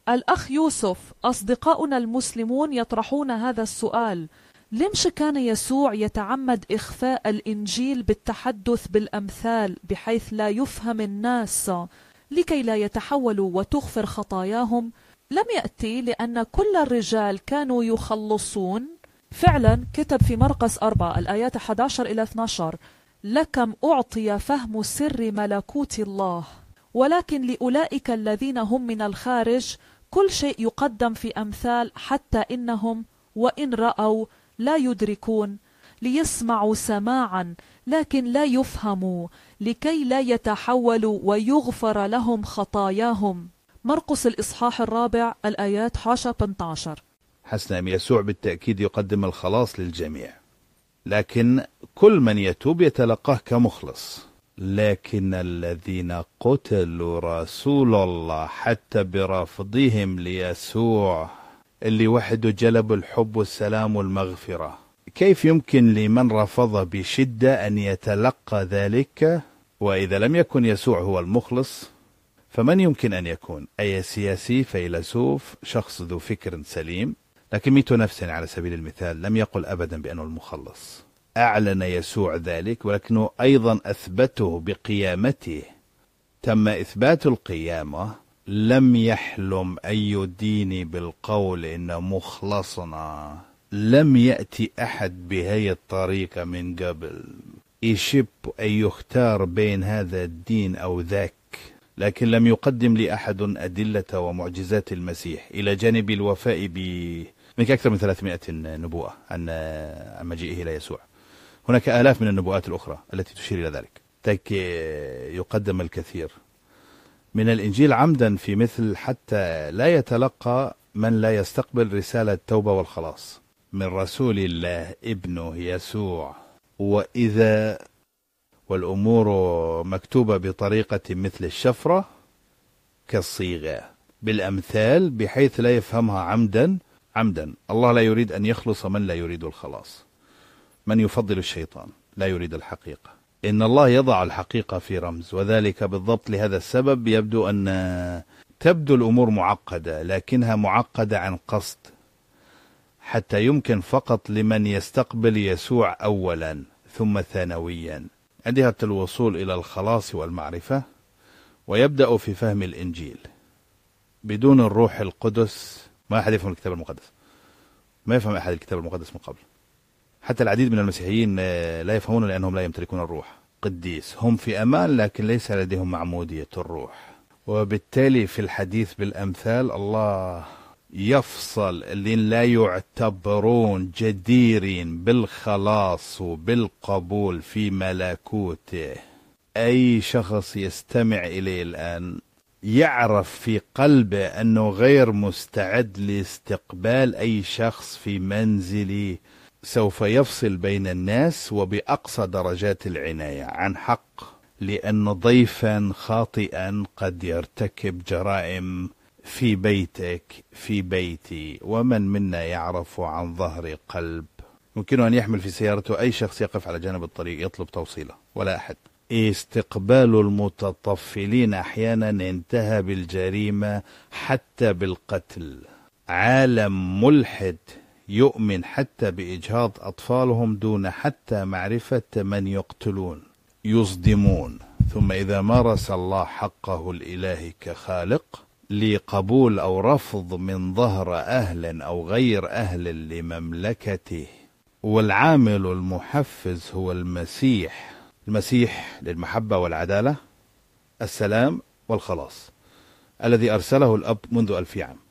الأخ يوسف، أصدقاؤنا المسلمون يطرحون هذا السؤال: لمش كان يسوع يتعمد إخفاء الإنجيل بالتحدث بالأمثال بحيث لا يفهم الناس لكي لا يتحولوا وتغفر خطاياهم؟ لم يأتي لأن كل الرجال كانوا يخلصون. فعلا كتب في مرقس 4 الآيات 11 إلى 12: لكم أعطي فهم سر ملكوت الله، ولكن لأولئك الذين هم من الخارج كل شيء يقدم في أمثال، حتى إنهم وإن رأوا لا يدركون، ليسمعوا سماعا لكن لا يفهموا، لكي لا يتحولوا ويغفر لهم خطاياهم. مرقس الإصحاح 4 الآيات 11-18. حسنا، يسوع بالتأكيد يقدم الخلاص للجميع، لكن كل من يتوب يتلقاه كمخلص. لكن الذين قتلوا رسول الله حتى برفضهم ليسوع، اللي وحده جلب الحب والسلام والمغفرة، كيف يمكن لمن رفض بشدة أن يتلقى ذلك؟ وإذا لم يكن يسوع هو المخلص، فمن يمكن أن يكون؟ أي سياسي، فيلسوف، شخص ذو فكر سليم. لكن ميتو نفسه على سبيل المثال لم يقل أبدا بأنه المخلص. أعلن يسوع ذلك، ولكنه أيضا أثبته بقيامته. تم إثبات القيامة. لم يحلم أن يديني بالقول إن مخلصنا. لم يأتي أحد بهذه الطريقة من قبل يشب أن يختار بين هذا الدين أو ذاك، لكن لم يقدم لي أحد أدلة ومعجزات المسيح إلى جانب الوفاء من أكثر من 300 نبوءة عن مجيئه إلى يسوع. هناك آلاف من النبوءات الأخرى التي تشير إلى ذلك. يقدم الكثير من الإنجيل عمدا في مثل حتى لا يتلقى من لا يستقبل رسالة التوبة والخلاص من رسول الله ابنه يسوع. وإذا والأمور مكتوبة بطريقة مثل الشفرة كالصيغة بالأمثال، بحيث لا يفهمها عمدا. الله لا يريد أن يخلص من لا يريد الخلاص. من يفضل الشيطان لا يريد الحقيقة. إن الله يضع الحقيقة في رمز، وذلك بالضبط لهذا السبب يبدو أن تبدو الأمور معقدة، لكنها معقدة عن قصد، حتى يمكن فقط لمن يستقبل يسوع أولا ثم ثانويا عندها الوصول إلى الخلاص والمعرفة، ويبدأ في فهم الإنجيل. بدون الروح القدس ما أحد يفهم الكتاب المقدس، ما يفهم أحد الكتاب المقدس من قبل. حتى العديد من المسيحيين لا يفهمون لأنهم لا يمتلكون الروح قديس. هم في أمان لكن ليس لديهم معمودية الروح. وبالتالي في الحديث بالأمثال الله يفصل الذين لا يعتبرون جديرين بالخلاص وبالقبول في ملكوته. أي شخص يستمع إليه الآن يعرف في قلبه أنه غير مستعد لاستقبال أي شخص في منزله. سوف يفصل بين الناس وبأقصى درجات العناية عن حق، لأن ضيفا خاطئا قد يرتكب جرائم في بيتك، في بيتي. ومن منا يعرف عن ظهر قلب؟ يمكن أن يحمل في سيارته أي شخص يقف على جانب الطريق يطلب توصيله، ولا أحد. استقبال المتطفلين أحيانا انتهى بالجريمة حتى بالقتل. عالم ملحد يؤمن حتى بإجهاض أطفالهم دون حتى معرفة من يقتلون، يصدمون. ثم إذا مارس الله حقه الإلهي كخالق لقبول أو رفض من ظهر أهل أو غير أهل لمملكته، والعامل المحفز هو المسيح للمحبة والعدالة، السلام والخلاص، الذي أرسله الأب منذ 1000 عام.